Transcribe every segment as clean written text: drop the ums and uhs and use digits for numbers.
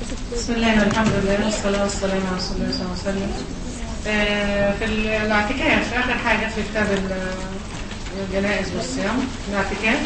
بسم الله والحمد لله والصلاة والسلام على رسول الله صلى الله عليه وسلم. في الاعتكاف آخر حاجة في كتاب الجنائز والصيام الاعتكاف.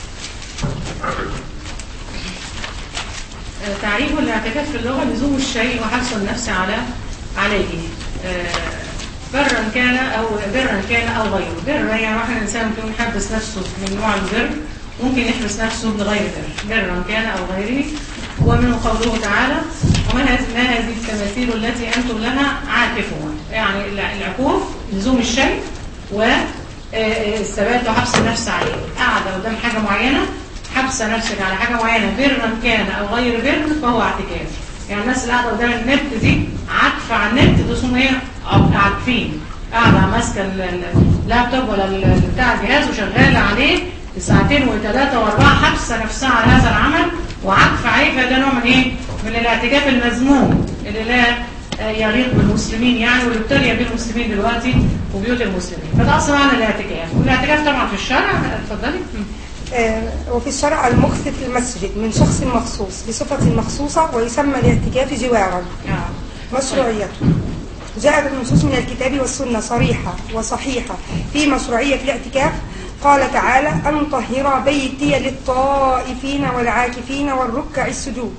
تعريف الاعتكاف في اللغة لزوم الشيء وحبس النفس عليه برا كان أو غيره. بر يعني واحد الإنسان ممكن يحبس نفسه من نوع البر، ممكن يحبس نفسه بغير بر، برا كان أو غيره. ومن قوله تعالى: وما هذه التماثيل التي أنتم لها عاكفون. يعني العكوف لزوم الشيء والثبات وحبس النفس عليه. قاعدة قدام حاجة معينة، حبس نفسك على حاجة معينة برا كان أو غير بر فهو اعتكاف. يعني الناس اللي قاعدة قدام النت دي عاكفة على النت، ده اسمه ايه؟ عاكفين. قاعدة ماسكة اللابتوب ولا بتاع الجهاز وشغالة عليه ساعتين وثلاثة واربعة، حبسة نفسها على هذا العمل وعكف عليه. فده نوع من ايه؟ من الاعتكاف المذموم اللي لا يليق بالمسلمين، يعني واللي ابتلي به المسلمين دلوقتي وبيوت المسلمين. فده اصلا معنى الاعتكاف. والاعتكاف طبعا في الشرع، اتفضلي. وفي الشرع المكث في المسجد من شخص مخصوص بصفة مخصوصة، ويسمى الاعتكاف جوارا. مشروعيته جاءت النصوص من الكتاب والسنة صريحة وصحيحة في مشروعية الاعتكاف. قال تعالى: أن طهر بيتي للطائفين والعاكفين والركع السجود.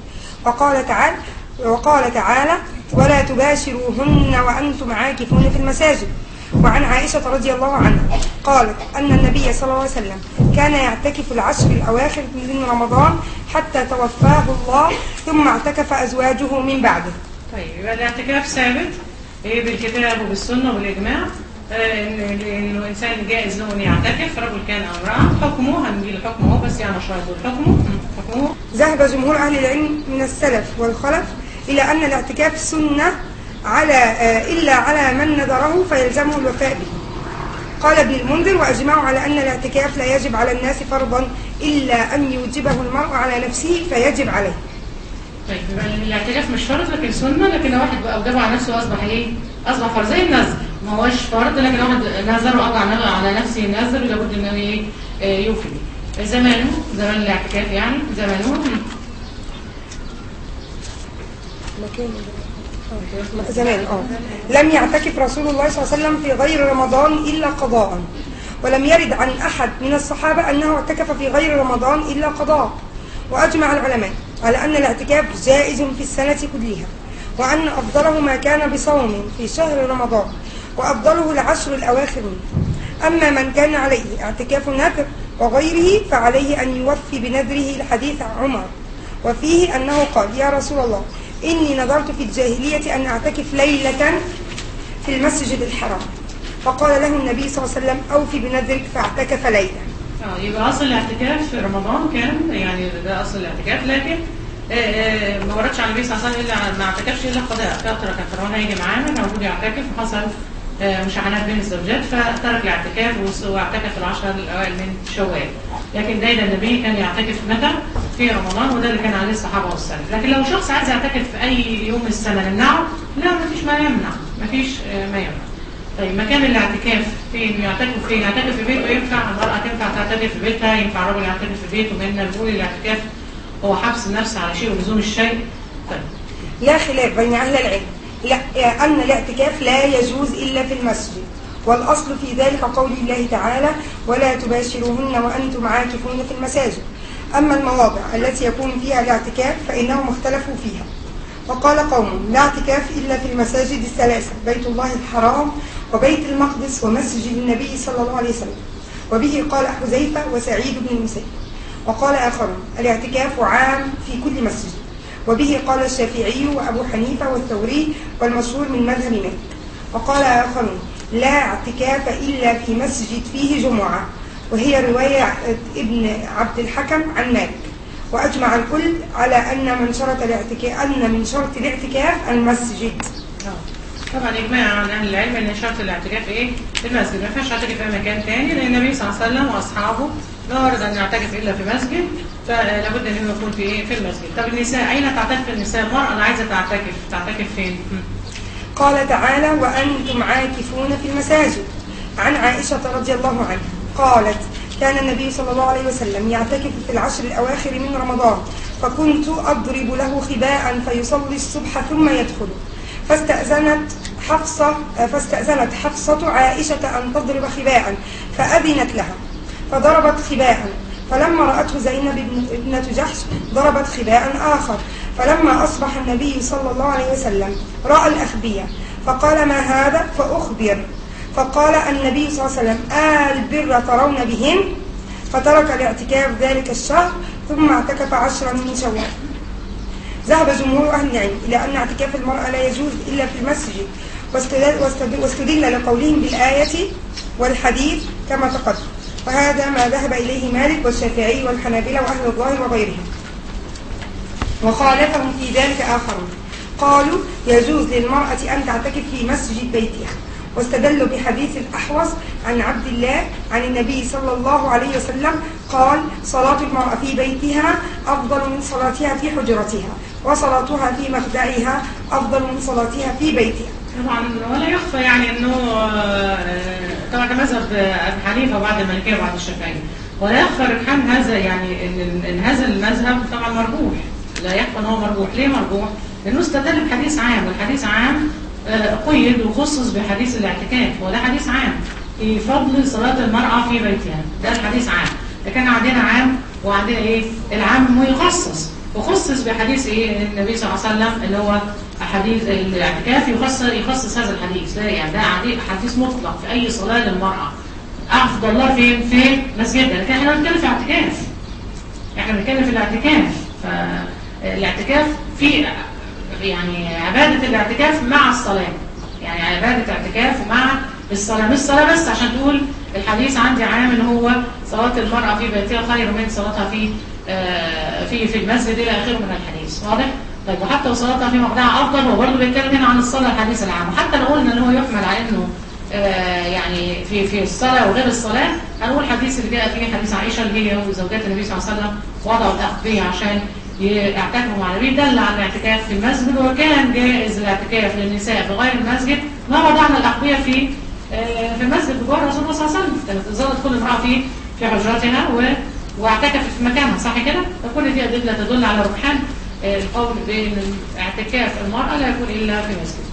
وقال تعالى: ولا تباشروهن وأنتم عاكفون في المساجد. وعن عائشة رضي الله عنها قالت أن النبي صلى الله عليه وسلم كان يعتكف العشر الأواخر من رمضان حتى توفاه الله، ثم اعتكف أزواجه من بعده. طيب يبقى الاعتكاف ثابت بالكتاب وبالسنة وبالإجماع، إنه الإنسان جائز له أن يعتكف، رجل كان أو امرأة. حكمه هنجيل حكمه بس يعني مش رايح حكمه. ذهب جمهور أهل العلم من السلف والخلف إلى أن الاعتكاف سنة إلا على من نذره فيلزمه الوفاء به. قال ابن المنذر: وأجمعوا على أن الاعتكاف لا يجب على الناس فرضا إلا أن يوجبه المرء على نفسه فيجب عليه. طيب يبقى الاعتكاف مش فرض لكن سنة، لكن لو واحد أوجبه على نفسه أصبح إيه؟ أصبح فرض زي النذر، ما هوش فرض لكن لو واحد نذر وقع على نفسه نذر لابد إنه يوفي. زمان الاعتكاف يعني زمان لم يعتكف رسول الله صلى الله عليه وسلم في غير رمضان إلا قضاء، ولم يرد عن أحد من الصحابة أنه اعتكف في غير رمضان إلا قضاء. وأجمع العلماء على أن الاعتكاف جائز في السنة كلها، وأن أفضله ما كان بصوم في شهر رمضان، وأفضله العشر الأواخر منه. أما من كان عليه اعتكاف نذر وغيره فعليه أن يوفي بنذره الحديث عن عمر، وفيه أنه قال: يا رسول الله، إني نذرت في الجاهلية أن أعتكف ليلة في المسجد الحرام، فقال له النبي صلى الله عليه وسلم: أوفي بنذرك، فاعتكف ليلة. يبقى أصل الاعتكاف في رمضان كان يعني ده أصل الاعتكاف، لكن ما وردش على النبي صلى الله عليه وسلم إلا ما اعتكفش إلا قضاء. كان فرعون هيجي معانا موجود يعتكف، وحصل مشاحنات بين الزوجات فترك الاعتكاف واعتكف العشر الأوائل من شوال. لكن دايما النبي كان يعتكف متى؟ في رمضان، وده اللي كان عليه الصحابة والسلف. لكن لو شخص عايز يعتكف في أي يوم من السنة نمنعه؟ لا، مفيش ما يمنع، ما يمنع. طيب مكان الاعتكاف فين؟ يعتكف فين؟ يعتكف في بيته ينفع؟ المرأة تنفع تعتكف في بيتها؟ ينفع الرجل يعتكف في بيته؟ بيننا بنقول الاعتكاف هو حبس النفس على شيء ولزوم الشيء. طيب لا خلاف بين أهل العلم أن الاعتكاف لا يجوز إلا في المسجد، والأصل في ذلك قول الله تعالى: ولا تباشروهن وأنتم عاكفون في المساجد. أما المواضع التي يكون فيها الاعتكاف فإنهم اختلفوا فيها، وقال قوم: لا اعتكاف إلا في المساجد الثلاثة: بيت الله الحرام وبيت المقدس ومسجد النبي صلى الله عليه وسلم. وبه قال حذيفة وسعيد بن المسيب. وقال آخرون: الاعتكاف عام في كل مسجد. وبه قال الشافعي وأبو حنيفة والثوري والمشهور من مذهب مالك. وقال آخرون: لا اعتكاف إلا في مسجد فيه جمعة، وهي رواية ابن عبد الحكم عن مالك. وأجمع الكل على أن من شرط الاعتكاف المسجد. طبعا إجماع عن أهل العلم أن شرط الاعتكاف إيه؟ في المسجد، ما ينفعش يعتكف في مكان ثاني، لأن النبي صلى الله عليه وسلم وأصحابه لا ورد أن يعتكف إلا في مسجد، فلابد أن يكون في إيه؟ في المسجد. طب النساء أين تعتكف النساء؟ المرأة اللي عايزة تعتكف فين؟ قال تعالى: وأنتم عاكفون في المساجد. عن عائشة رضي الله عنها قالت: كان النبي صلى الله عليه وسلم يعتكف في العشر الأواخر من رمضان، فكنت أضرب له خباء فيصلي الصبح ثم يدخل. فاستأذنت حفصة عائشة أن تضرب خباء فأذنت لها فضربت خباء. فلما رأته زينب ابنة جحش ضربت خباء آخر. فلما أصبح النبي صلى الله عليه وسلم رأى الأخبية فقال: ما هذا؟ فأخبر. فقال النبي صلى الله عليه وسلم: البر ترون بهن؟ فترك الاعتكاف ذلك الشهر ثم اعتكف 10 من شوال. ذهب جمهور أهل العلم إلى أن اعتكاف المرأة لا يجوز إلا في المسجد، واستدل لقولهم بالآية والحديث كما تقدم، وهذا ما ذهب إليه مالك والشافعي والحنابلة وأهل الظاهر وغيرهم. وخالفهم في ذلك آخرون قالوا يجوز للمرأة أن تعتكف في مسجد بيتها، واستدلوا بحديث الأحوص عن عبد الله عن النبي صلى الله عليه وسلم قال: صلاة المرأة في بيتها أفضل من صلاتها في حجرتها، وصلاتها في مخدعها أفضل من صلاتها في بيتها. طبعا ولا يخفى يعني انه طبعا مذهب ابي حنيفه وبعد المالكيه وبعد الشافعيه، ولا يخفى رجحان هذا يعني ان هذا المذهب طبعا مرجوح، لا يخفى ان هو مرجوح. ليه مرجوح؟ لانه استدل بحديث عام، والحديث عام قيد وخصص بحديث الاعتكاف، وده حديث عام في فضل صلاه المراه في بيتها، ده الحديث عام. لكن عندنا عام وعندنا ايه؟ العام يخصص، وخصص بحديث ايه؟ النبي صلى الله عليه وسلم اللي هو حديث الاعتكاف يخصص هذا الحديث. ده يعني ده حديث مطلق في اي صلاه للمراه. افضل الله فين؟ في مسجدها. لكن احنا بنتكلم في اعتكاف، احنا بنتكلم في الاعتكاف. فالاعتكاف في يعني عباده الاعتكاف مع الصلاه، يعني عباده اعتكاف ومع الصلاه، مش الصلاه بس عشان تقول الحديث عندي عام ان هو صلاه المراه في بيتها خير من صلاتها في المسجد الى اخره من الحديث. واضح؟ طيب وحتى وصلاتها في مقدعها افضل، هو برضه بيتكلم هنا عن الصلاه الحديث العام. وحتى لو قلنا ان هو يحمل على انه يعني في الصلاه وغير الصلاه، هنقول الحديث اللي جاء فيه حديث عائشه اللي هي وزوجات النبي صلى الله عليه وسلم وضعوا الاخبيه عشان يعتكفوا مع النبي، دل على الاعتكاف في المسجد، وكان جائز الاعتكاف للنساء في غير المسجد ما وضعنا الاخبيه في المسجد بجوار رسول الله صلى الله عليه وسلم. كانت ظلت كل امراه في حجرتها واعتكفت في مكانها، صح كده؟ فكل دي ادله تدل على رجحان القول بين اعتكاف المرأة لا يكون إلا في مسجد.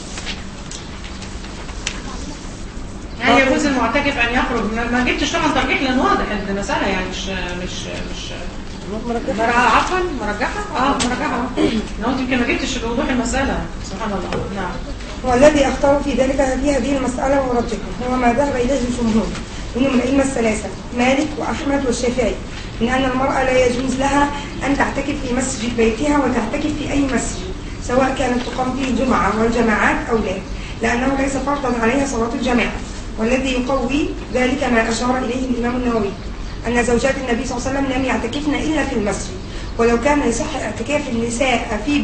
يعني يجوز المعتكف أن يخرج، ما جبتش طبعا ترجيح لأن واضح المسألة يعني مش عفوا مرجحة؟ مرجحة. أنا يمكن ما جبتش بوضوح المسألة، سبحان الله. نعم. والذي اختار في ذلك في هذه المسألة مرجحا هو ما ذهب إليه الجمهور من الأئمة الثلاثة مالك وأحمد والشافعي، من أن المرأة لا يجوز لها أن تعتكف في مسجد بيتها وتعتكف في أي مسجد سواء كانت تقام فيه الجمعة والجماعات أو لا، لأنه ليس فرضا عليها صلاة الجماعة. والذي يقوي ذلك ما أشار إليه الإمام النووي أن زوجات النبي صلى الله عليه وسلم لم يعتكفن إلا في المسجد، ولو كان يصح اعتكاف النساء في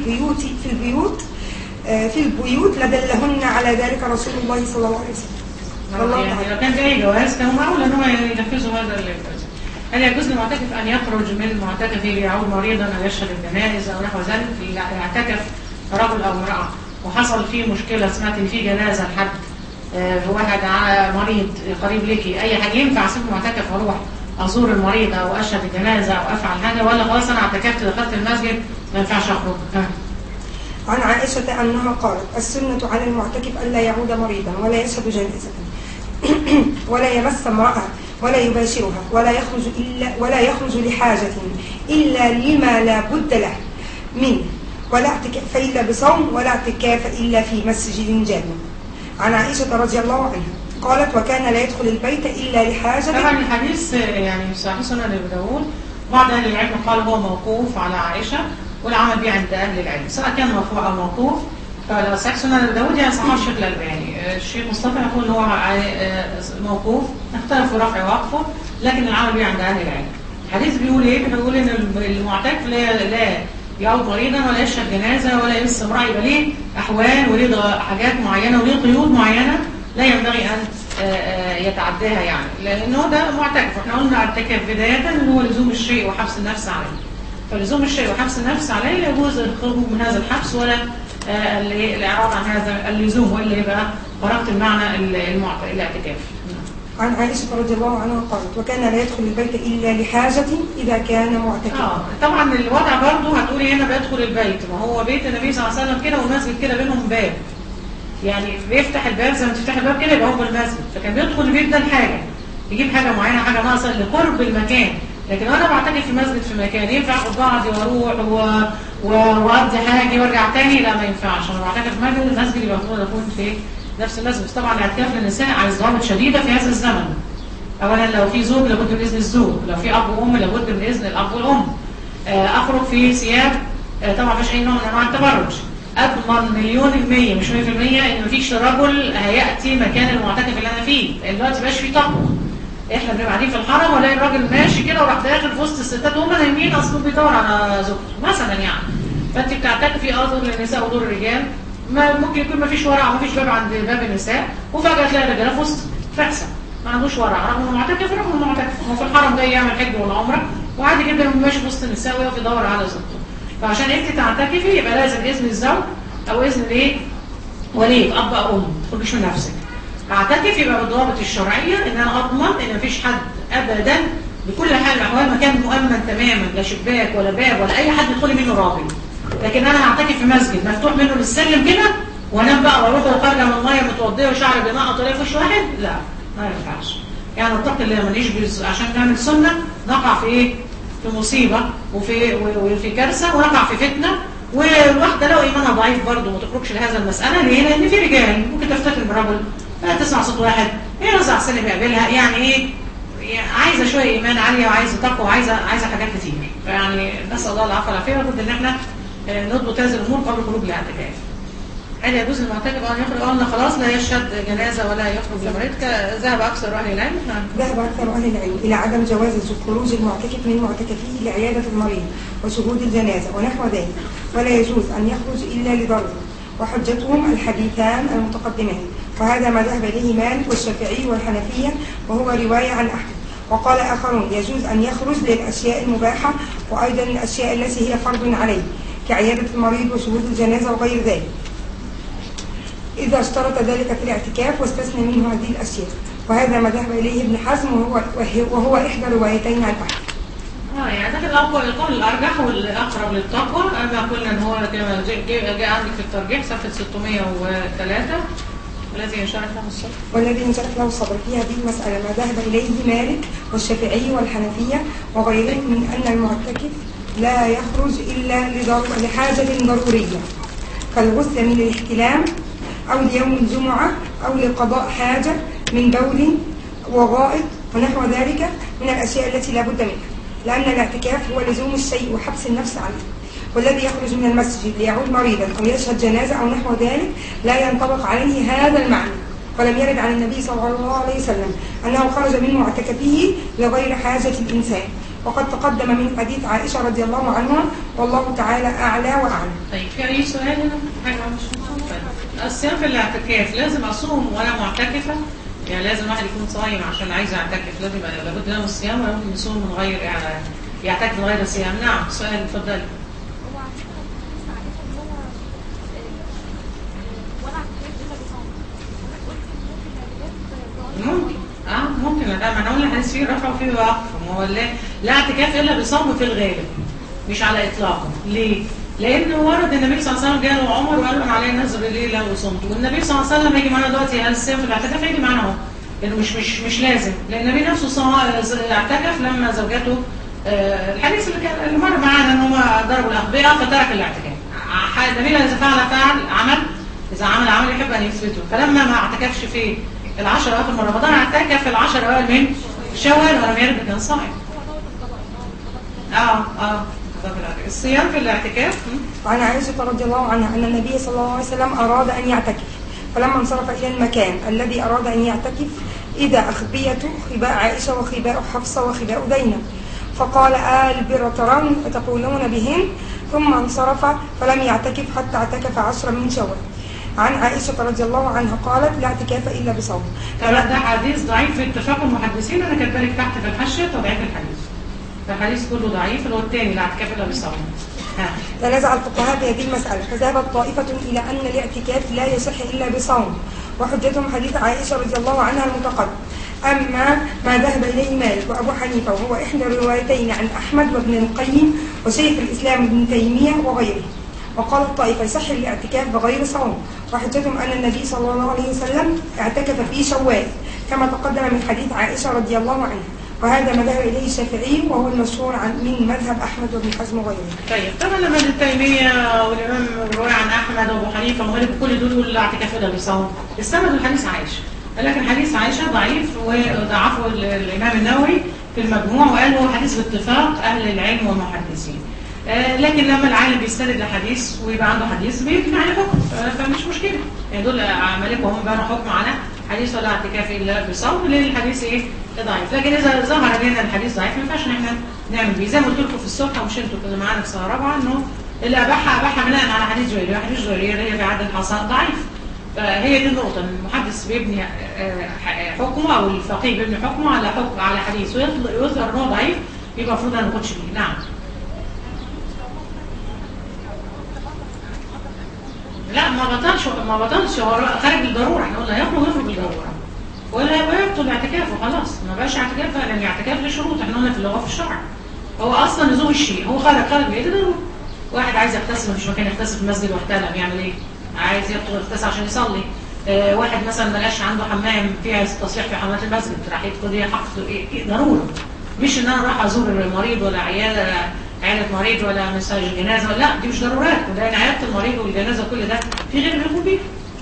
البيوت لدلهن على ذلك رسول الله صلى الله عليه وسلم. يعني لو كان في أي جواز كانوا معقول أن هو ينفذوا هذا الجواز. هل يجوز للمعتكف أن يخرج من معتكفه ليعود مريضا أو يشهد الجنائز أو نحو ذلك؟ يعتكف رجل أو امرأة وحصل فيه مشكلة، سمعت إن في جنازة لحد واحد مريض قريب ليكي، أي حاجة ينفع أسيب المعتكف وأروح أزور المريض أو أشهد الجنازة أو أفعل حاجة، ولا خلاص أنا اعتكفت دخلت المسجد ما ينفعش أخرج؟ عن عائشة أنها قالت: السنة على المعتكف ألا يعود مريضا ولا يشهد جنازة ولا يمس امرأة ولا يباشرها ولا يخرج لحاجة إلا لما لا بد له منه، ولا اعتكاف إلا بصوم ولا اعتكاف إلا في مسجد جامع. عن عائشة رضي الله عنها قالت: وكان لا يدخل البيت إلا لحاجة. طبعا الحديث يعني صحيح سنن ابي داود، بعض أهل العلم قال هو موقوف على عائشة والعمل به عند أهل العلم سواء كان مرفوع أو موقوف. فلو صحيح سنن ابي داود يعني صحيح الشيخ الألباني، الشيخ مصطفى يقول هو موقوف، اختلف في رفع وقفه، لكن العمل به عند أهل العلم. الحديث بيقول ايه؟ بيقول ان المعتكف لا يعود مريضا ولا يشهد جنازه ولا يمس امراه، يبقى ليه احوال وليه حاجات معينه وليه قيود معينه لا ينبغي ان يتعداها، يعني لانه ده معتكف. احنا قلنا اعتكاف بدايه اللي هو لزوم الشيء وحبس النفس عليه، فلزوم الشيء وحبس النفس عليه لا يجوز الخروج من هذا الحبس ولا الاعراض عن هذا اللزوم، والا يبقى خرجت المعنى الاعتكاف. عن عائشة رضي الله عنها قالت وكان لا يدخل البيت إلا لحاجة إذا كان معتكفا. طبعا الوضع برضه هتقولي هنا بيدخل البيت، ما هو بيت النبي صلى الله عليه وسلم كده والمسجد كده بينهم باب، يعني بيفتح الباب زي ما تفتح الباب كده يبقى هو المسجد، فكان بيدخل البيت ده لحاجة يجيب حاجة معينة، حاجة ناقصة لقرب المكان. لكن انا بعتكف في مسجد في مكان ينفع اخد بعضي واروح واقضي حاجه وارجع تاني؟ لا ما ينفعش. انا بعتكف في مسجد، المسجد يبقى المفروض اكون في نفس المسجد. بس طبعا الاعتكاف للنساء عايز ضوابط شديده في هذا الزمن. اولا لو في زوج لابد من اذن الزوج، لو في اب وام لابد من اذن الاب والام. اخرج في ثياب طبعا مفيش اي نوع من انواع التبرج. اضمن مليون المية مش 100% ان مفيش رجل هياتي مكان المعتكف اللي انا فيه، لان دلوقتي مبقاش فيه تقوى. احنا بنبقى قاعدين في الحرم والاقي الراجل ماشي كده وراح داخل في وسط الستات وهم نايمين اصله بيدور على زوجته مثلا يعني. فانت بتعتكفي دور للنساء ودور الرجال، ما ممكن يكون ما فيش ورع وما فيش باب عند باب النساء، وفجاه تلاقي الرجاله في وسط فحسه ما عندوش ورع رغم انه معتكف، رغم انه معتكف هو في الحرم جاي يعمل حج ولا عمره، وعادي جدا ماشي في وسط النساء ويقف يدور على زوجته. فعشان انت تعتكفي يبقى لازم اذن الزوج او اذن الايه؟ ولي اب او ام، ما تخرجيش من نفسك. اعتكف يبقى بالضوابط الشرعيه ان انا اضمن ان مفيش حد ابدا بكل حال من الاحوال مكان مؤمن تماما، لا شباك ولا باب ولا اي حد يدخل منه راجل. لكن انا هعتكف في مسجد مفتوح منه للسلم كده وانام بقى واروح وخارجه من الميه متوضيه وشعري بينقط ولا وش واحد، لا ما ينفعش. يعني اتقي الله ما نيجي عشان نعمل سنه نقع في ايه؟ في مصيبه وفي كارثه ونقع في فتنه. والواحده لو ايمانها ضعيف برضه ما تخرجش لهذا المساله. ليه؟ لان في رجال ممكن تفتكر برجل تسمع صوت واحد يرزع سلم يقابلها، يعني ايه؟ يعني عايزه شويه ايمان عاليه وعايزه تقوى وعايزه حاجات كتير. فيعني نسال الله العفو والعافيه، ولابد ان احنا نضبط هذه الامور قبل خروج الاعتكاف. هل يجوز للمعتكف ان يخرج؟ قلنا خلاص لا يشهد جنازه ولا يخرج لمريض. ذهب اكثر اهل العلم ذهب اكثر اهل العلم الى عدم جواز خروج المعتكف من معتكفيه لعياده المريض وشهود الجنازه ونحو ذلك، ولا يجوز ان يخرج الا لضرر، وحجتهم الحديثان المتقدمان، وهذا ما ذهب اليه مالك والشافعي والحنفيه وهو روايه عن احمد. وقال اخرون يجوز ان يخرج للاشياء المباحه وايضا الاشياء التي هي فرض عليه كعياده المريض وشهود الجنازه وغير ذلك، إذا اشترط ذلك في الاعتكاف واستثنى منه هذه الأشياء. وهذا ما ذهب إليه ابن حزم وهو إحدى روايتين عن أحمد. يعني ده الأقوى القول الأرجح والأقرب للتقوى. أما قلنا إن هو كما جاء عندك في الترجيح صفحة 603 والذي ينشرح له الصبر في هذه المسألة ما ذهب إليه مالك والشافعي والحنفية وغيرهم من أن المعتكف لا يخرج إلا لحاجة ضرورية كالغسل من الاحتلام أو ليوم الجمعة أو لقضاء حاجة من بول وغائط ونحو ذلك من الأشياء التي لا بد منها، لأن الاعتكاف هو لزوم الشيء وحبس النفس عنه. والذي يخرج من المسجد ليعود مريضا أو يشهد جنازة أو نحو ذلك لا ينطبق عليه هذا المعنى، ولم يرد عن النبي صلى الله عليه وسلم أنه خرج من معتكفه لغير حاجة الإنسان، وقد تقدم من حديث عائشة رضي الله عنها والله تعالى أعلى وأعلم. طيب في أي سؤال هنا؟ الصيام في الاعتكاف لازم أصوم وأنا معتكفة؟ يعني لازم واحد يكون صايم عشان عايز يعتكف، لازم لابد له من الصيام ولا ممكن يصوم من غير يعتكف من غير الصيام؟ نعم. سؤال اتفضلي. ممكن ما انا قلنا الحديث فيه رفع وفيه وقف، ما هو لا اعتكاف الا بصوم في الغالب مش على اطلاقه. ليه؟ لان ورد النبي صلى الله عليه وسلم جاله عمر وقال له انا علي نذر ليله وصمت، والنبي صلى الله عليه وسلم هيجي معانا دلوقتي قال الصيام في الاعتكاف هيجي معانا اهو، لانه مش لازم، لان النبي نفسه اعتكف لما زوجته الحديث اللي مر معانا ان هم ضربوا الاخبئه فترك الاعتكاف. النبي اذا فعل عمل، اذا عمل يحب ان يثبته، فلما ما اعتكفش في العشر اواخر من رمضان اعتكف في العشر الاوائل من شوال ولم يرد كان صائم. الصيام في الاعتكاف. وعن عائشة رضي الله عنها أن النبي صلى الله عليه وسلم أراد أن يعتكف، فلما انصرف إلى المكان الذي أراد أن يعتكف إذا أخبيته خباء عائشة وخباء حفصة وخباء زينب، فقال البر تقولون بهن، ثم انصرف فلم يعتكف حتى اعتكف 10 من شوال. عن عائشة رضي الله عنها قالت لا اعتكاف إلا بصوم. طبعا ده حديث ضعيف في اتفاق المحدثين، أنا كاتبه لك تحت في الحاشية تضعيف الحديث. الحديث كله ضعيف، اللي هو الثاني لا اعتكاف إلا بصوم. تنازع الفقهاء في هذه المسألة، فذهبت طائفة إلى أن الاعتكاف لا يصح إلا بصوم، وحجتهم حديث عائشة رضي الله عنها المتقدم أما ما ذهب إليه مالك وأبو حنيفة وهو إحدى الروايتين عن أحمد وابن القيم وشيخ الإسلام ابن تيمية وغيره. وقال الطائفة يصح الاعتكاف بغير صوم، وحجتهم أن النبي صلى الله عليه وسلم اعتكف في شوال كما تقدم من حديث عائشة رضي الله عنها، وهذا ما ذهب إليه الشافعي وهو المشهور من مذهب أحمد وابن حزم وغيره. طيب طبعا لما ابن تيمية والإمام الرواية عن أحمد وأبو حنيفة وغيره كل دول يقولوا الاعتكاف ده بيصوم، استندوا لحديث عائشة، لكن حديث عائشة ضعيف وضعفه الإمام النووي في المجموع وقال هو حديث باتفاق أهل العلم والمحدثين. لكن لما العالم بيستند لحديث ويبقى عنده حديث بيبني عليه حكم، فمش مشكلة. يعني دول عملكم هم بنوا حكم على حديث ولا اعتكاف إلا بصوم لأن الحديث إيه؟ ضعيف. لكن إذا ظهر لنا الحديث ضعيف ما ينفعش إن إحنا نعمل بيه. زي ما قلت لكم في الصبح ومش أنتوا كده معانا في سنة رابعة إنه اللي أباحها بناء على حديث جويرية، وحديث جويرية هي في عدد الحصان ضعيف. فهي دي النقطة، إن المحدث بيبني حكمه أو الفقيه بيبني حكمه على حديث ويظهر إن هو ضعيف، يبقى المفروض ما ناخدش بيه. نعم. لا ما بطلش هو خارج بالضروره، احنا قلنا يخرج بالضروره ولا يبطل اعتكافه خلاص، ما بقاش اعتكاف لان الاعتكاف له شروط احنا قلنا في اللغه في الشرع. هو اصلا لزوم الشيء، هو خارج بايده ضروره. واحد عايز يغتسل مفيش مكان يغتسل في المسجد واحتلم يعمل ايه؟ عايز يغتسل عشان يصلي. واحد مثلا ما لقاش عنده حمام فيها تصريح في حمامات المسجد راح يدخل ايه حقه ايه ضروره. مش ان انا راح ازور المريض ولا عياده مريض ولا مساج جنازه، لا دي مش ضرورات، لان عياده المريض والجنازه كل ده في غير بيقوم بيه.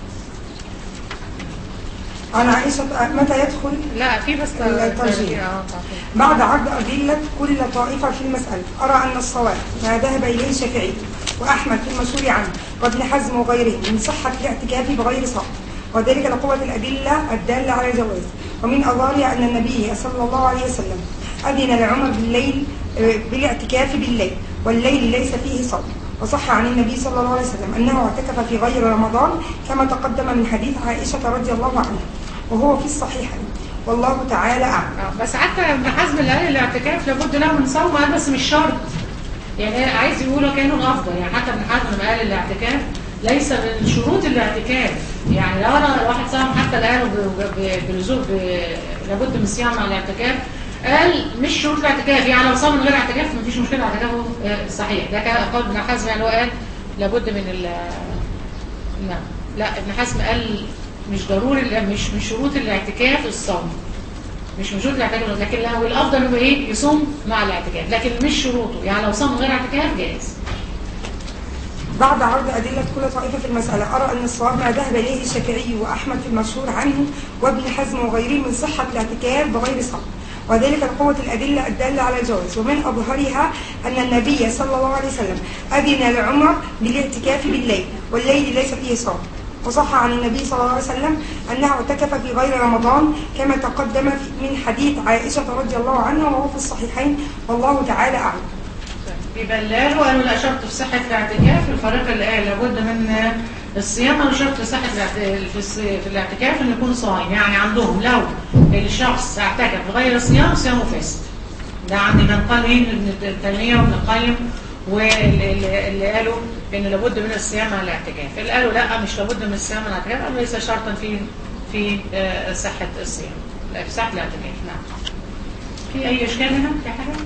عن عائشة متى يدخل؟ لا في بس الترجيح. بعد عرض أدلة كل طائفة في المسألة أرى أن الصواب ما ذهب إليه الشافعي وأحمد في المشهور عنه وابن حزم وغيره من صحة الاعتكاف بغير صوم، وذلك لقوة الأدلة الدالة على الجواز. ومن أظهرها أن النبي صلى الله عليه وسلم أذن لعمر بالليل بالاعتكاف بالليل والليل ليس فيه صوم، وصح عن النبي صلى الله عليه وسلم أنه اعتكف في غير رمضان كما تقدم من حديث عائشة رضي الله عنها وهو في الصحيحين والله تعالى أعلم. بس حتى ابن حزم اللي قال الاعتكاف لابد له من صوم بس مش شرط، يعني عايز يقوله كأنه الأفضل. يعني حتى ابن حزم لما قال الاعتكاف ليس من شروط الاعتكاف، يعني لو أنا واحد صام حتى اللي قاله بلزوم لابد من الصيام مع الاعتكاف قال مش شروط الاعتكاف، يعني لو صام من غير اعتكاف مفيش مشكله اعتكافه صحيح. ده كان قول ابن حزم، يعني هو قال لابد من لا ابن حزم قال مش ضروري، مش شروط الاعتكاف الصوم، مش من شروط الاعتكاف، لكن لو الافضل هو ايه يصوم مع الاعتكاف، لكن مش شروطه، يعني لو صام من غير اعتكاف جائز. بعد عرض أدلة كل طائفة في المسألة أرى أن الصواب ما ذهب إليه الشافعي وأحمد في المشهور عنه وابن حزم وغيره من صحة الاعتكاف بغير صوم، وذلك لقوة الأدلة الدالة على الجواز. ومن أظهرها أن النبي صلى الله عليه وسلم أذن لعمر بالاعتكاف بالليل والليل ليس فيه صوم، وصح عن النبي صلى الله عليه وسلم أنه اعتكف في غير رمضان كما تقدم من حديث عائشة رضي الله عنها وهو في الصحيحين والله تعالى أعلم. بيبلغوا وقالوا لا شرط في صحة الاعتكاف، الفريق اللي قال لابد من الصيام أو شرط في صحة في الاعتكاف أن يكون صائم. يعني عندهم لو الشخص اعتكف بغير صيام صيامه فاسد. ده عند من قال ابن تيمية وابن القيم واللي قالوا ان لابد من الصيام مع الاعتكاف. اللي قالوا لا مش لابد من الصيام مع الاعتكاف قالوا ليس شرطا في صحة الصيام، لا في صحة الاعتكاف. نعم. في أي إشكال هنا؟ في حاجة؟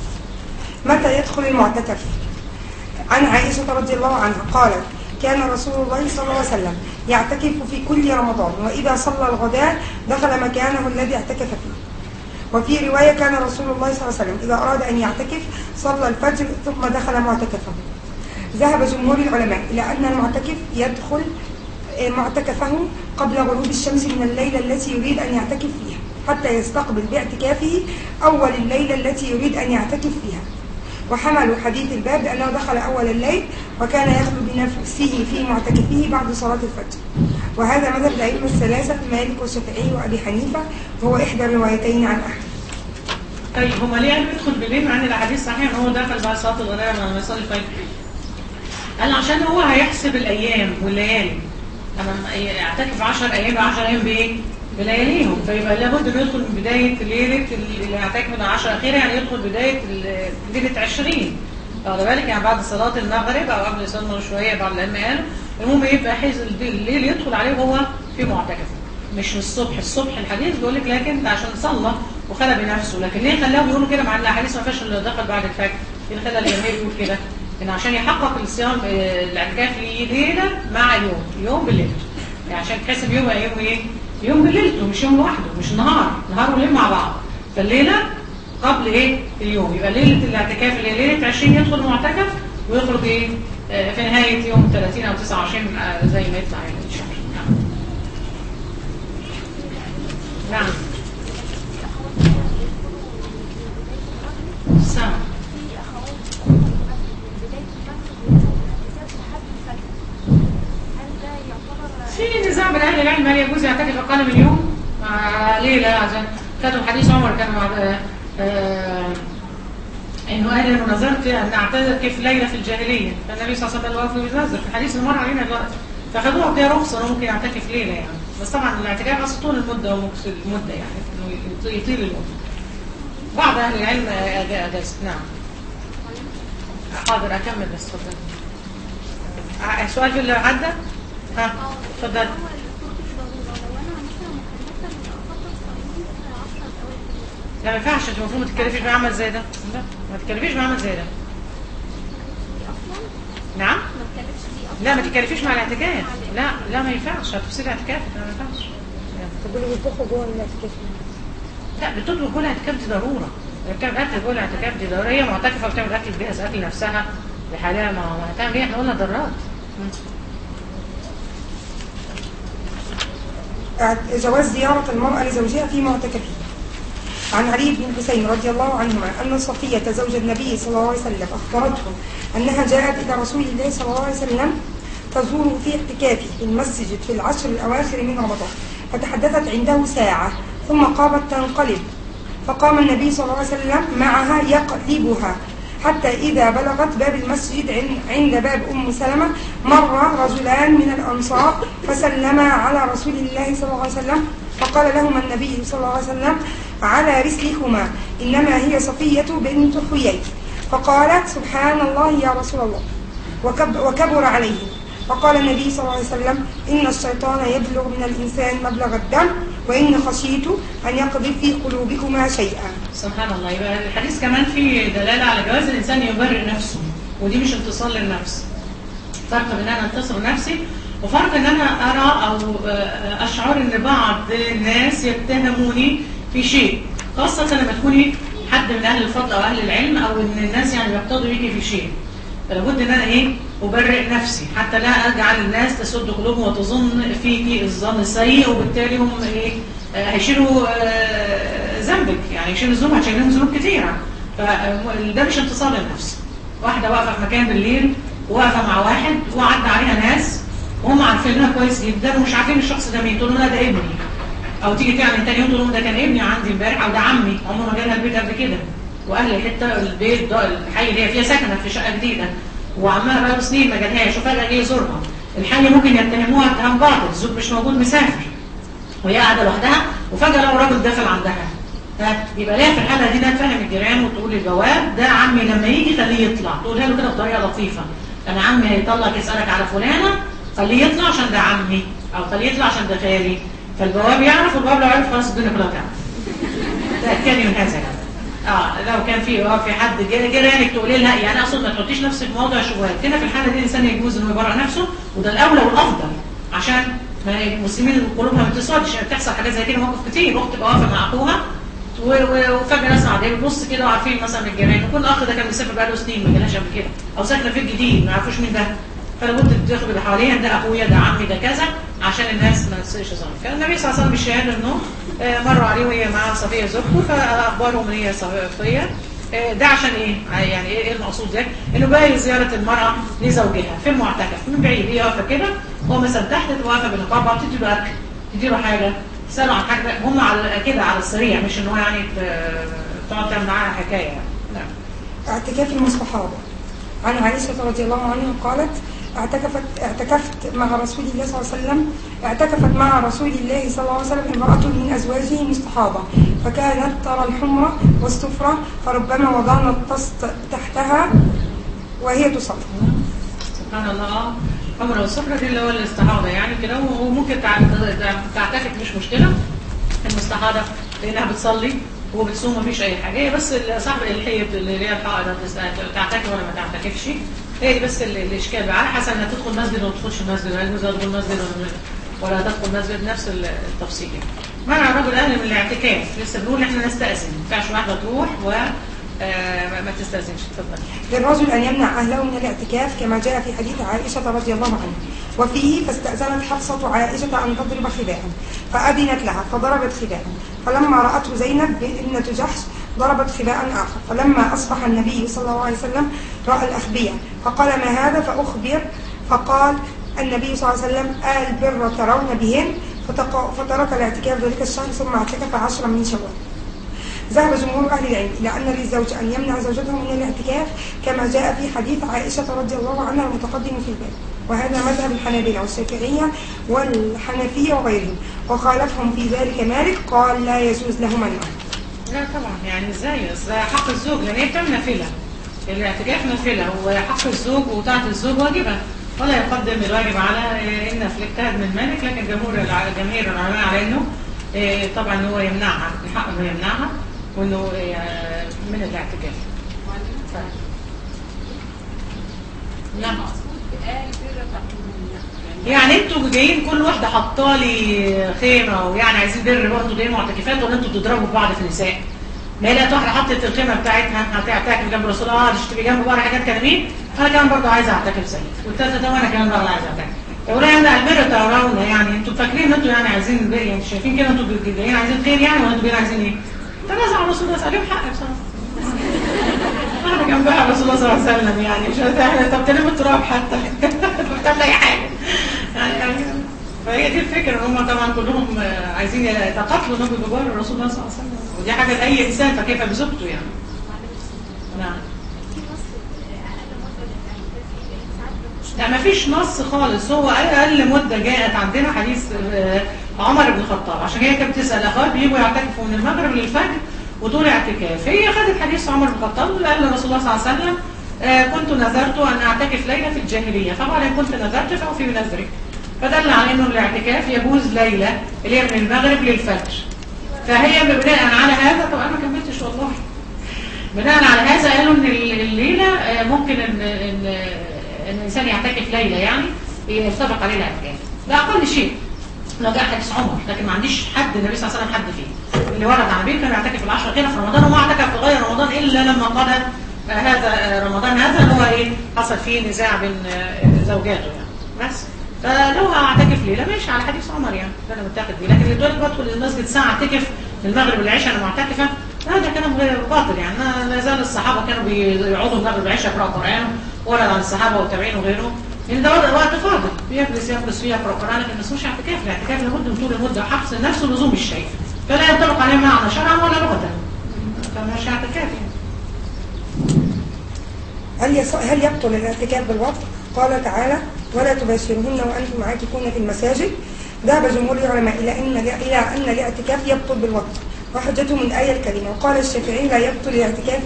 متى يدخل المعتكف؟ عن عائشة رضي الله عنها قالت كان رسول الله صلى الله عليه وسلم يعتكف في كل رمضان، وإذا صلى الغداء دخل مكانه الذي اعتكف فيه. وفي رواية كان رسول الله صلى الله عليه وسلم إذا أراد أن يعتكف صلى الفجر ثم دخل معتكفه. ذهب جمهور العلماء إلى أن المعتكف يدخل معتكفه قبل غروب الشمس من الليلة التي يريد أن يعتكف فيها حتى يستقبل باعتكافه أول الليلة التي يريد أن يعتكف فيها، وحملوا حديث الباب لأنه دخل أول الليل وكان يخلو بنفسه في معتكفه بعد صلاة الفجر. وهذا مذهب الأئمة الثلاثة مالك والشافعي وأبي حنيفة وهو إحدى الروايتين عن أحمد. طيب هما ليه قالوا يدخل بالليل مع ان الحديث صحيح ان هو دخل بعد صلاه الغداء لما يصلي الفجر؟ قال عشان هو هيحسب الايام والليالي، انا اعتكف 10 ايام 10 ايام بايه؟ بلياليهم، فيبقى لابد انه يدخل من بدايه ليله اللي اعتكف من 10 اخيره، يعني يدخل بدايه ليله 20. واخد بالك؟ يعني بعد صلاه المغرب او قبل صلاه شويه بعد الائمه قالوا المهم يبقى حيز الليل يدخل عليه وهو في معتكف. مش الصبح. الصبح الحديث بيقول لك لكن عشان صلى وخلى بنفسه، لكن ليه خلاهم يقولوا كده مع ان الاحاديث ما فيهاش اللي دخل بعد الفجر؟ ايه اللي خلى الجماهير يقول كده؟ ان عشان يحقق الصيام الاعتكاف ليله مع يوم بالليل، يعني عشان تحسب يوم يوم ايه؟ يوم بالليل مش يوم لوحده، مش نهار وليل مع بعض. فالليله قبل ايه؟ اليوم، يبقى ليله الاعتكاف اللي هي ليله 20 يدخل معتكف ويخرج ايه؟ في نهايه يوم 30 او 29 زي ما يطلع يعني ان شاء الله. نعم. سامع. في نزاع بين اهل العلم هل يجوز يعتكف اقل من يوم؟ ليه لا؟ عشان كتب حديث عمر كان انه قال انه نظرت ان اعتكف ليله في الجاهليه، فالنبي صلى الله عليه وسلم وقف ينذر في الحديث اللي مر علينا دلوقتي، فخدوها كده رخصه انه ممكن يعتكف ليله يعني. بس طبعا الاعتكاف اصلا طول المده ومقصد المده يعني انه يطيل المده. بعض اهل العلم اجاز. نعم. حاضر اكمل بس اتفضل. سؤال في اللي عدى؟ ها اتفضل. لا ما ينفعش، انت المفروض ما تتكلفيش بعمل زي ده. لا ما تتكلفيش بعمل زي ده. نعم؟ لا ما تتكلفيش مع الاعتكاف. لا ما ينفعش، هتفسدي اعتكافك. ما ينفعش. تقولي بيطبخوا جوه الاعتكاف؟ لا بتطبخ جوه الاعتكاف دي ضروره. بتعمل اكل جوه الاعتكاف دي ضروره. هي معتكفه وبتعمل اكل بجهز اكل نفسها لحالها. ما هتعمل ايه؟ احنا قلنا ضرات. جواز زيارة المرأة لزوجها في معتكفه. عن علي بن حسين رضي الله عنهما أن صفية زوج النبي صلى الله عليه وسلم أخبرته أنها جاءت إلى رسول الله صلى الله عليه وسلم تزوره في اعتكافه في المسجد في العشر الأواخر من رمضان، فتحدثت عنده ساعة ثم قامت تنقلب، فقام النبي صلى الله عليه وسلم معها يقلبها حتى إذا بلغت باب المسجد عند باب أم سلمة مر رجلان من الأنصار فسلما على رسول الله صلى الله عليه وسلم، فقال لهما النبي صلى الله عليه وسلم على رسلكما إنما هي صفية بنت حيي، فقالت سبحان الله يا رسول الله، وكبر عليه. فقال النبي صلى الله عليه وسلم إن الشيطان يبلغ من الإنسان مبلغ الدم وإن خشيت أن يقذف في قلوبكما شيئا. سبحان الله. يبقى الحديث كمان فيه دلالة على جواز الإنسان يبرئ نفسه، ودي مش انتصار للنفس. فرق بين أنا انتصر نفسي وفرق ان انا ارى او اشعر ان بعض الناس يتهموني في شيء، خاصة لما تكوني حد من اهل الفضل او اهل العلم او ان الناس يعني بيقتضوا بيكي في شيء. فلابد ان انا ابرئ نفسي حتى لا اجعل الناس تسد قلوبهم وتظن فيكي الظن السيء، وبالتالي هم هيشيلوا ذنبك، يعني يشيلوا الذنوب، هتشيلهم ذنوب كتيرة. فده مش انتصار للنفس. واحدة واقفة في مكان بالليل وواقفة مع واحد وعدى عليها ناس وهم عارفينها كويس جدا ومش عارفين الشخص ده مين، تقول له ده ابني، او تيجي يعني تاني يوم تقول لهم ده كان ابني عندي امبارح، او ده عمي عمره ما جالها البيت قبل كده، واهل الحته البيت ده الحي اللي هي فيها سكنت في شقه جديده وعمها بقى سنين ما جالهاش وفجاه جه يزورها. الحي ممكن يتهموها اتهام باطل، الزوج مش موجود مسافر وهي قاعده لوحدها وفجاه لو راجل داخل عندها، يبقى ليها في الحاله دي انها تفهم الجيران وتقول للجواب ده عمي لما يجي خليه يطلع، تقولها له كده بطريقه لطيفه، انا عمي هيطلع يسالك على فلانه خليه يطلع عشان ده عمي، او خليه يطلع عشان ده خالي. فالبواب يعرف، والبواب لو عرف خلاص الدنيا كلها تعرف. تاكدي من هذا يعني. لو كان في حد جيرانك تقولي لها، يعني اقصد ما تحطيش نفسك في موضع شبهات. هنا في الحاله دي الانسان يجوز انه يبرئ نفسه، وده الاولى والافضل عشان ما المسلمين قلوبها ما تسودش. بتحصل حاجات زي كده مواقف كتير، اخت تبقى واقفه مع اخوها وفجاه ناس عاديه بتبص كده وعارفين مثلا الجيران، وكل اخ ده كان مسافر بقاله سنين ما جالهاش قبل كده، او ساكنه في الجديد ما يعرفوش مين ده، فلابد تاخد اللي حواليها ده اخويا ده عمي ده كذا عشان الناس ما تسيئش ظن. فالنبي صلى الله عليه وسلم بالشهاده انه مروا عليه وهي مع صفيه زوجته، فاخبرهم ان هي صفيه. ده عشان ايه؟ يعني ايه المقصود ده؟ انه باقي زياره المراه لزوجها في المعتكف من بعيد، هي واقفه كده هو مثلا تحت واقفه بالنقاب، بتدي له اكل تدي له حاجه تساله عن حاجه، هم على كده على السريع، مش ان هو يعني تقعد تعمل معاها حكايه يعني. نعم. اعتكاف المصطحابه. عن عائشه رضي الله عنها قالت اعتكفت مع رسول الله صلى الله عليه وسلم اعتكفت مع رسول الله صلى الله عليه وسلم امرأة من أزواجه مصطحابة، فكانت ترى الحمرة والصفرة فربما وضعنا الطست تحتها وهي تصلي. سبحان الله. حمرا والصفرا دي اللي هو الاستحاضة يعني كده، وممكن تعتكف مش مشكلة. المستحاضة لأنها بتصلي وبتصوم مفيش أي حاجة، هي بس صاحب الحيض اللي هي الحائضة تعتكف ولا ما تعتكفش، هي دي بس الإشكال بقى، على حسب انها تدخل مسجد ولا ما تدخلش مسجد، هل يجوز تدخل مسجد ولا تدخل مسجد، نفس التفصيل يعني. منع الرجل أهل من الاعتكاف، لسه بنقول احنا نستأذن، ما ينفعش واحدة تروح ما تستأذنش. اتفضل. للرجل أن يمنع أهله من الاعتكاف كما جاء في حديث عائشة رضي الله عنها، وفيه فاستأذنت حفصة عائشة أن تضرب خباء فأذنت لها فضربت خباء، فلما رأته زينب ابنة جحش ضربت خباء آخر، فلما أصبح النبي صلى الله عليه وسلم رأى الأخبية فقال ما هذا، فأخبر فقال النبي صلى الله عليه وسلم البر ترون بهن، فترك الاعتكاف ذلك الشهر ثم اعتكف 10 من شوال. ذهب جمهور أهل العلم إلى أن للزوج أن يمنع زوجته من الاعتكاف كما جاء في حديث عائشة رضي الله عنها المتقدم في الباب، وهذا مذهب الحنابلة والشافعية والحنفية وغيرهم، وخالفهم في ذلك مالك قال لا يجوز له منعه. لا طبعا، يعني ازاي؟ حق الزوج، لان هي بتعمل نافله، الاعتكاف نافله، وحق الزوج وطاعه الزوج واجبه، ولا يقدم الواجب على النفل. اجتهد من مالك، لكن جماهير العلماء على انه طبعا هو يمنعها، الحق انه يمنعها وانه من الاعتكاف. نعم. يعني انتوا جايين كل واحده حاطالي خيمه، ويعني عايزين بر برضه جايين معتكفات، ولا انتوا بتضربوا في بعض في النساء؟ ما هي لقيت واحده حطت الخيمه بتاعتها هتعتكف جنب رسول الله، تشتري جنب بره حاجات كلامين، انا كمان برضه عايزه اعتكف زيك، والثالثه ده وانا كمان برضه عايزه اعتكف. ولا يمنع البر ترون، يعني انتوا فاكرين ان انتوا يعني عايزين بر، يعني شايفين كده انتوا جايين عايزين خير يعني، ولا انتوا جايين عايزين ايه؟ تنازع على رسول الله، اسالهم حق بصراحه. انا جنبها رسول الله صلى الله عليه وسلم، يعني مش احنا طب تلم التراب حتى بتعمل اي حاجه يعني. فهي دي الفكره، ان هم طبعا كلهم عايزين يتقاتلوا نبي بجوار الرسول الله صلى الله عليه وسلم، ودي حاجه لاي انسان، فكيف بزوجته يعني. نعم. لا ما فيش نص خالص، هو اقل مده جاءت عندنا حديث عمر بن الخطاب، عشان هي كانت بتسال اخوات بيجوا يعتكفوا من المغرب للفجر وطول اعتكاف، هي خدت حديث عمر بن الخطاب وقال لرسول الله صلى الله عليه وسلم كنت نذرت ان اعتكف ليله في الجاهليه، طبعا ان كنت نذرت فاوفي بنذرك، فدل على انه الاعتكاف يجوز ليله اللي هي من المغرب للفجر. فهي بناء على هذا، طبعا انا ما كملتش والله، بناء على هذا قالوا ان الليله ممكن ان الانسان يعتكف ليله، يعني يسبق عليه الاعتكاف، ده اقل شيء لو جاء حديث عمر، لكن ما عنديش حد النبي صلى الله عليه وسلم حد فيه اللي ورد عن النبي كان يعتكف العشر كده في رمضان، وما اعتكف في غير رمضان الا لما قضى هذا رمضان هذا اللي هو ايه حصل فيه نزاع بين زوجاته يعني. بس فلو هعتكف ليله ماشي على حديث عمر يعني، ده انا متاخد بيه، لكن دلوقتي بدخل المسجد ساعه اعتكف من المغرب للعشاء انا معتكفه، هذا كلام غير باطل يعني. لا زال الصحابه كانوا بيقعدوا المغرب والعشاء يقراوا قران، ورد عن الصحابه والتابعين وغيرهم ان ده وقت فاضل يجلس فيها يقرا قران، لكن ما اسموش اعتكاف. الاعتكاف لابد من طول المده وحبس النفس ولزوم الشيء، فلا ينطبق عليه معنى شرعا ولا لغه، فمش اعتكاف يعني. هل يبطل الاعتكاف بالوقت؟ قال تعالى ولا تباشرهن وانتم عاكفون في المساجد. ذهب جمهور العلماء الى ان الاعتكاف يبطل بالوقت، وحجته من الآية الكريمة. وقال الشافعي لا يبطل الاعتكاف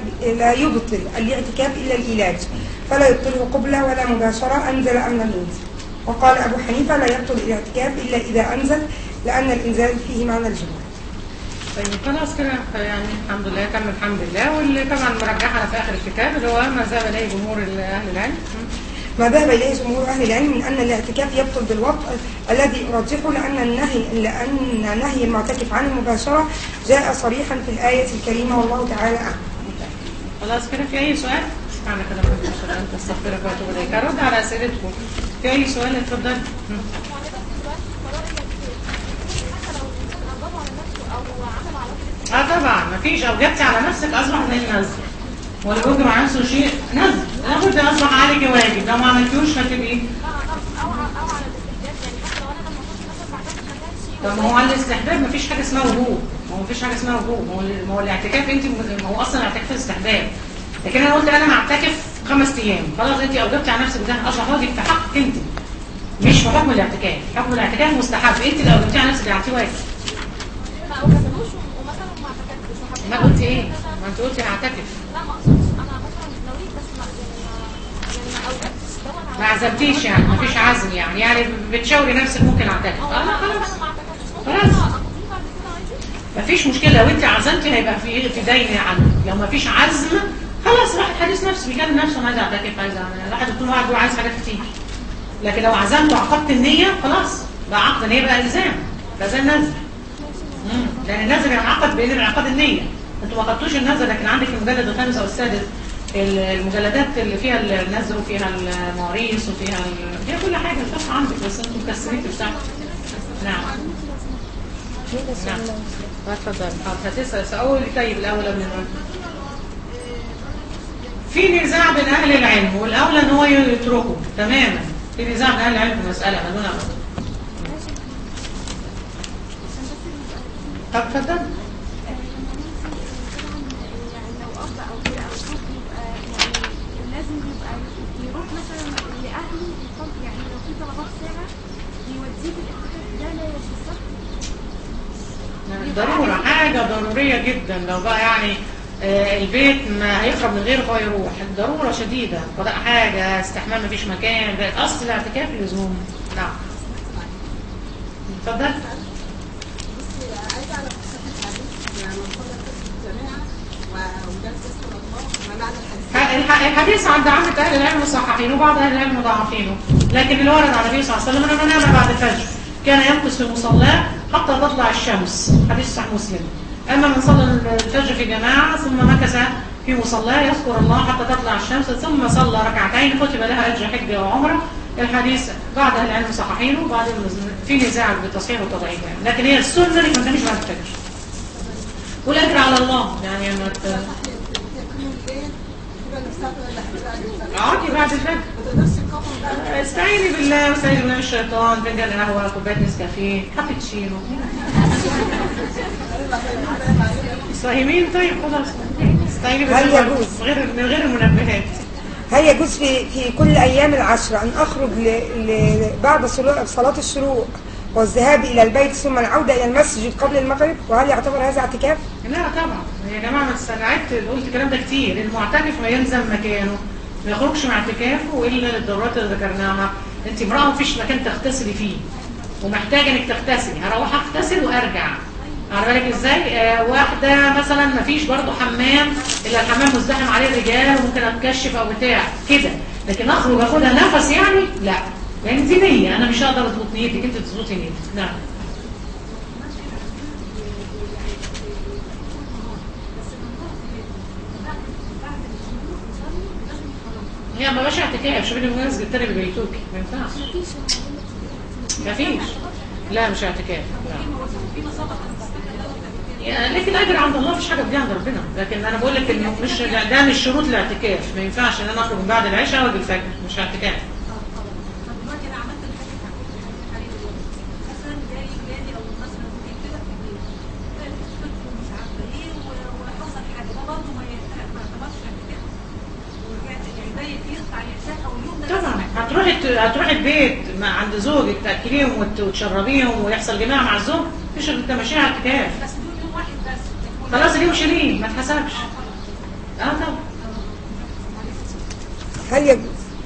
إلا العلاج، فلا يبطله قبلة ولا مباشرة أنزل أم لم ينزل. وقال أبو حنيفة لا يبطل الاعتكاف إلا إذا أنزل، لأن الإنزال فيه معنى الجمعة. طيب خلاص كده يعني الحمد لله، تم الحمد لله. واللي طبعا مرجحنا في آخر الكتاب اللي هو ما ذهب إليه جمهور أهل العلم، ما ذهب إليه جمهور أهل العلم من أن الاعتكاف يبطل بالوقت الذي أرجحه، لأن نهي المعتكف عن المباشرة جاء صريحا في الآية الكريمة، والله تعالى أعلم. خلاص كده، في أي سؤال؟ استنى كده ما شاء الله، أنت استغفرك وأتوب إليك. أرد على أسئلتكم. في أي سؤال؟ اتفضل. طبعا مفيش، أو جبتي على نفسك أصبح زي النزل، ولا بيجي مع نفسه شيء نزل، لابد أصبح عليك واجب، لو ما عملتوش هتبقي طب ما هو على الاستحباب مفيش حاجه اسمها وجوب، مفيش حاجه اسمها وجوب، ما هو الاعتكاف انت هو اصلا اعتكاف استحباب، لكن انا قلت انا معتكف 5 ايام، خلاص انت اوجبتي على نفسك ده اصبح واجب في حقك انت، مش في حكم الاعتكاف. حكم الاعتكاف مستحب، انت اللي اوجبتي على نفسك ده واجب. ما اوجبتوش ومثلا ما اعتكفتش. ما قلتي ايه؟ ما انت قلتي هعتكف. لا ما اقصدش، انا مثلا نويت بس ما اوجبتش دوت ما عزمتيش يعني ما فيش عزم يعني بتشاوري نفسك ممكن اعتكف خلاص خلاص ما فيش مشكله. لو انت عزمتي هيبقى في دين عنك. لو ما فيش عزم خلاص راح الحديث نفسه بيكلم نفسه انا عايز اعتكف عايز واحد يكون واحد عايز حاجات كتير. لكن لو عزمت وعقدت النيه خلاص بقى عقد النيه بقى الزام بقى زي النذر. لان النذر ينعقد بين انعقاد النيه. انتوا ما خدتوش النذر لكن عندك المجلد الخامس او السادس المجلدات اللي فيها النذر وفيها المواريث وفيها فيها كل حاجه الفقه عندك بس انتوا مكسرين تفتحوا. نعم نعم اتفضل. هتسال سؤال طيب الاول قبل ما في نزاع بين اهل العلم والاولى ان هو يتركه تماما. في نزاع بين اهل العلم في المساله خلونا طب اتفضل. ضرورة حاجة ضرورية جدا. لو بقى يعني البيت ما هيخرب من غيره فهو يروح ضرورة شديدة. قضاء حاجة استحمام مفيش مكان بقت أصل الاعتكاف لزوم. نعم اتفضل. الحديث عند عامة أهل العلم مصححينه وبعض أهل العلم مضاعفينه. لكن اللي ورد على النبي صلى الله عليه وسلم أنه نام بعد الفجر كان يمكث في مصلاه حتى تطلع الشمس. حديث صحيح مسلم. أما من صلى الفجر في جماعة ثم مكث في مصلاه يذكر الله حتى تطلع الشمس ثم صلى ركعتين كتب لها أجر حجة وعمرة. الحديث بعض أهل العلم مصححينه وبعض في نزاع بالتصحيح والتضعيف يعني. لكن هي السنة انك ما تنامش بعد الفجر والأجر على الله يعني ما اقعدي بعد الفجر استعيني بالله واستعيني بالله من الشيطان. فنجان قهوه كوبايه نسكافيه كابتشينو صايمين. طيب خلاص استعيني بالله من غير المنبهات. هل يجوز في كل ايام العشر ان اخرج بعد صلاه الشروق والذهاب الى البيت ثم العوده الى المسجد قبل المغرب؟ وهل يعتبر هذا اعتكاف؟ لا طبعا يا جماعه ما استنعدت قلت الكلام ده كتير. المعتكف ما يلزم مكانه ما يخرجش مع اعتكافه الا للضرورات اللي ذكرناها. انت امراه ما فيش مكان تغتسلي فيه ومحتاجه انك تغتسلي هروح اغتسل وارجع. على بالك ازاي؟ واحده مثلا ما فيش برضه حمام الا الحمام مزدحم عليه الرجال وممكن اتكشف او بتاع كده. لكن اخرج اخدها نفس يعني لا. يعني دي نيه انا مش هقدر اظبط نيتك انت تظبطي نيتك. نعم هي ما باش اعتكاف. شوفي المناسب التاني اللي بيتوكي ما ينفعش. مفيش لا مش اعتكاف يعني. لكن اجر عند الله مفيش حاجه بتجي عند ربنا. لكن انا بقول لك انه مش ده مش شروط الاعتكاف. ما ينفعش ان انا اخرج من بعد العشاء واجي الفجر مش اعتكاف. طبعا هتروحي البيت عند زوجك تاكليهم وتشربيهم ويحصل جماع مع الزوج مفيش انت ماشيه على اعتكاف. بس يوم واحد بس خلاص اليوم شيليه ما اتحسبش. طبعا. هل يجوز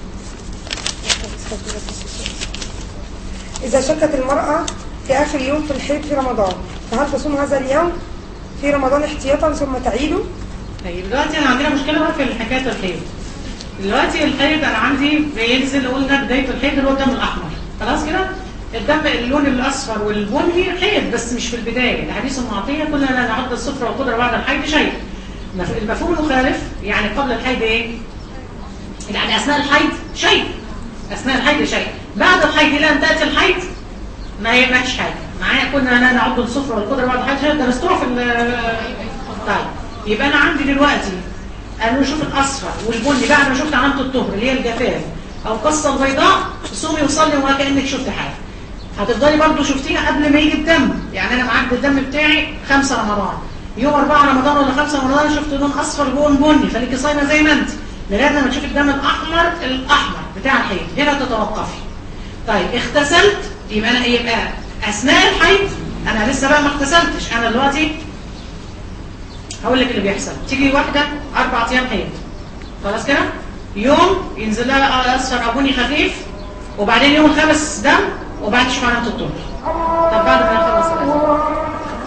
اذا شكت المراه في اخر يوم في الحيض في رمضان فهل تصوم هذا اليوم في رمضان احتياطا ثم تعيده؟ طيب دلوقتي انا عندنا مشكله بقى في حكايه الحيض. دلوقتي الحيض انا عندي بينزل قلنا بدايه الحيض اللي هو الدم الاحمر خلاص كده. الدم اللون الاصفر والبني حيض بس مش في البدايه. الحديث المعطيه كلنا لا نعد الصفر والقدره بعد الحيض شيء. المفهوم المخالف يعني قبل الحيض ايه؟ يعني اثناء الحيض شيء. اثناء الحيض شيء. بعد الحيض الى ان تاتي الحيض ما يبقاش حاجه. معايا كنا لا نعد الصفر والقدره بعد الحيض شيء. درستوها في طيب يبقى انا عندي دلوقتي انا بشوف الاصفر والبني بعد ما شفت علامه الطهر اللي هي الجفاف او القصه البيضاء صومي وصلي ولا كانك شفت حاجه. هتفضلي برضو شفتيها قبل ما يجي الدم. يعني انا معد الدم بتاعي 5 رمضان يوم 4 رمضان ولا 5 رمضان شفت لون اصفر لون بني فليكي صايمه زي ما انت لغايه لما تشوفي الدم الاحمر بتاع الحيض هنا تتوقفي. طيب اغتسلت يبقى انا يبقى اثناء الحيض انا لسه بقى ما اغتسلتش. انا دلوقتي هقول لك اللي بيحصل. تيجي واحده 4 ايام حيض خلاص كده يوم ينزل لها اصفر او بني خفيف، وبعدين يوم الخامس دم، وبعد تشوف علامه الطهر. طب بعد ما يخلص الاذان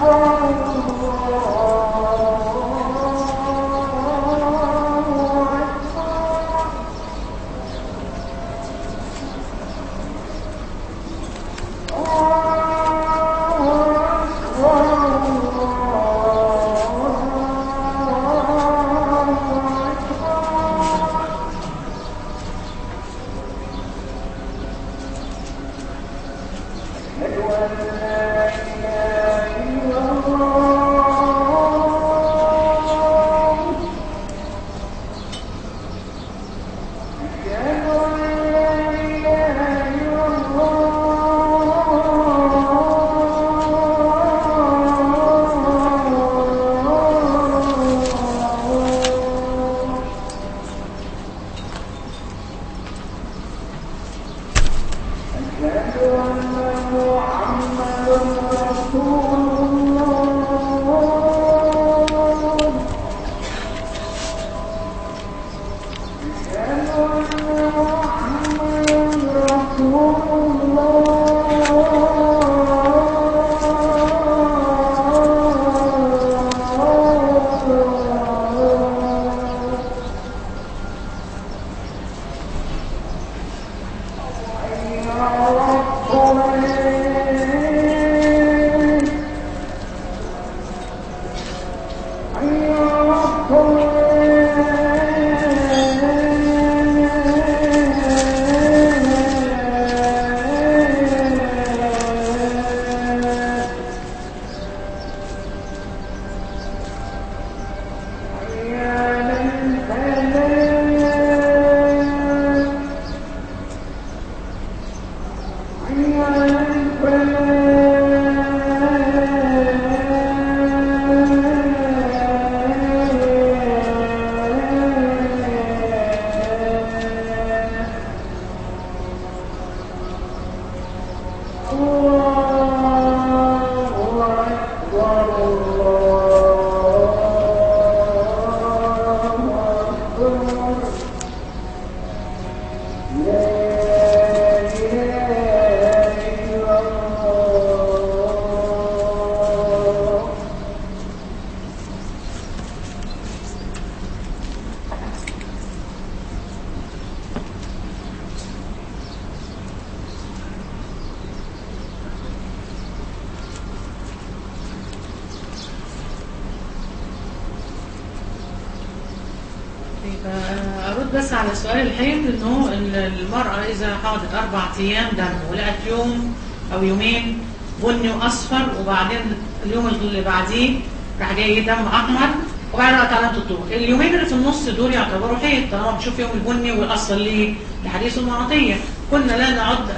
أرد بس على سؤال الحيض، إنه المرأة إذا حاضت 4 أيام دم ولقت يوم أو يومين بني وأصفر، وبعدين اليوم اللي بعديه راح جاي دم أحمر، وبعدين لقت علامة الطهر، اليومين اللي في النص دول يعتبروا حيض طالما بتشوف يوم البني والأصفر. ليه؟ لحديث أم عطية كنا لا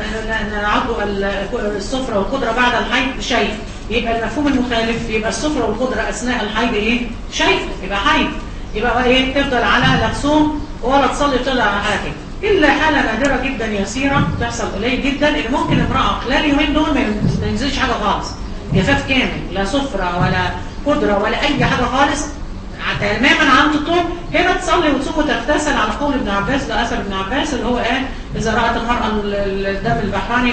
نعد الصفرة والخضرة بعد الحيض شيء، يبقى المفهوم المخالف يبقى الصفرة والخضرة أثناء الحيض إيه؟ شيء، يبقى حيض، يبقى ايه؟ تفضل على لا تصوم ولا تصلي طلع على حاجه، الا حاله نادره جدا يسيره بتحصل قليل جدا، ان ممكن امراه خلال اليومين دول ما ينزلش حاجه خالص، جفاف كامل، لا صفرة ولا قدره ولا اي حاجه خالص تماما عن الطهر، هنا تصلي وتصوم وتغتسل على قول ابن عباس، ده اثر ابن عباس اللي هو قال اذا رات المراه الدم البحراني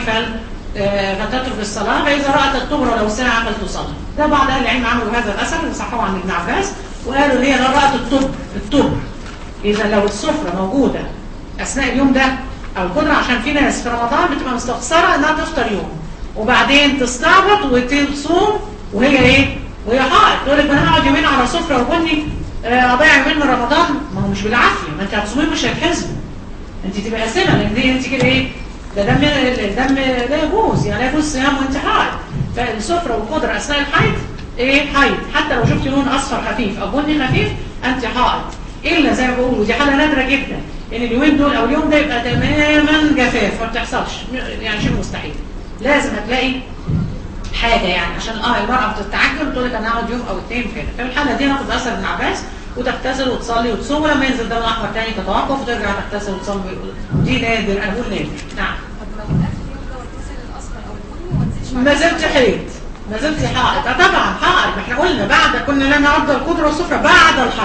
فتترك الصلاه، فاذا رات الطهر لو ساعه فلتصلي. ده بعض اهل العلم عملوا هذا الاثر وصححوه عن ابن عباس، وقالوا هي لو رأت الطهر إذا لو السفرة موجودة أثناء اليوم ده أو القدرة، عشان في ناس في رمضان بتبقى مستخسرة إنها تفطر يوم وبعدين تستعبط وتصوم وهي إيه؟ وهي حائض، تقول لك أنا هقعد يومين على سفرة وبني أضيع يومين من رمضان، ما هو مش بالعافية، ما أنت هتصومين مش هتحزموا، أنت تبقى قاسمة، لأن دي أنت كده إيه؟ ده الدم لا يجوز، يعني لا يجوز صيام وأنت حائض، فالسفرة والقدرة أثناء الحيض ايه؟ حيض، حتى لو شفت لون اصفر خفيف او بني خفيف انت حائض، الا زي ما بقولوا دي حاله نادره جدا ان اليومين دول او اليوم ده يبقى تماما جفاف، ما بتحصلش، يعني شيء مستحيل، لازم هتلاقي حاجه يعني عشان المراه بتتعجل وتقول لك انا هقعد يوم او 2 كده، في الحاله دي ناخد اثر ابن عباس وتغتسل وتصلي وتصوم، ولما ينزل دم احمر تاني تتوقف وترجع تغتسل وتصلي، دي نادر، انا بقول نادر. نعم. طب لو اخر يوم ده واتصل الاصفر او البني وما نزلش ما زلت حيض، ما زلت حائض، طبعا حائض، ما احنا قلنا بعد كنا لا نعد القدره والسفره بعد الحيض،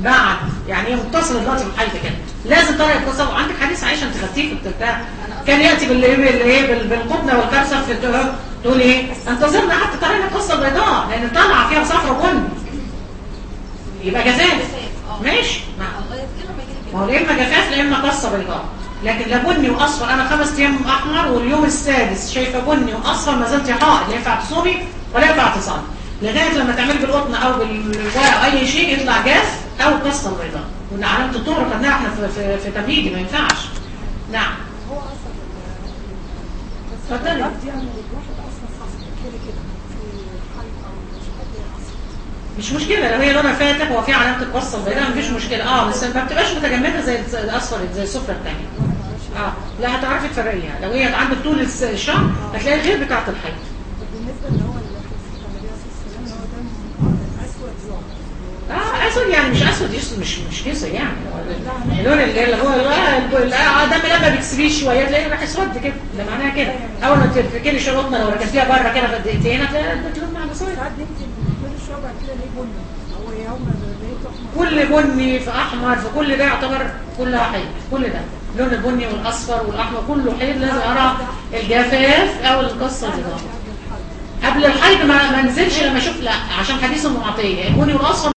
بعد يعني هي متصله دلوقتي بالحيض كده لازم ترى القصه. وعندك حديث عائشه انت خدتيه في بتاع كان ياتي بالقطنه والكرسه في تقول ايه انتظرنا حتى ترينا القصه البيضاء لان طالعه فيها صفرة بني يبقى جفاف ماشي. ما هو لا اما جفاف لا اما قصه بيضاء لكن لا بني واصفر. انا 5 ايام احمر واليوم السادس شايفه بني واصفر ما زلت حائض لا ينفع تصومي ولا ينفع تصلي لغايه لما تعملي بالقطن او بالورق او اي شيء يطلع جاف او قصه بيضاء. وان علامه الطهر خدناها احنا في تمهيدي ما ينفعش. نعم هو اصلا اتفضلي. يعني الواحد اصلا خاص كده كده في حيض او مش قادر اصلا مش مشكله لو هي لونها فاتح وهو في علامه القصه البيضاء مفيش مشكله. بس ما بتبقاش متجمده زي الاصفر زي السفره الثانيه. لا هتعرفي تفرقيها لو هي عندك طول الشهر هتلاقي غير بتاعه الحيض. بالنسبه اللي هو النبي عليه الصلاه والسلام هو ده اسود ظاهر اسود يعني مش اسود يسود مش كيسه يعني اللون اللي هو دم لما بتسيبيه شويه تلاقيه راح اسود كده ده معناها كده. اول ما تركني شرطنا لو ركنتيها بره كده في دقيقتين هتلاقي اللون مع اسود. ساعات بنتي كل شويه بعد كده ليه بني هو يوم لقيته كل بني في احمر في كل ده يعتبر كلها حيض. كل ده لون البني والاصفر والاحمر كله حيض. لازم ارى الجفاف او القصه دي قبل الحيض ما انزلش لما اشوف لا عشان حديث ام عطيه البني والاصفر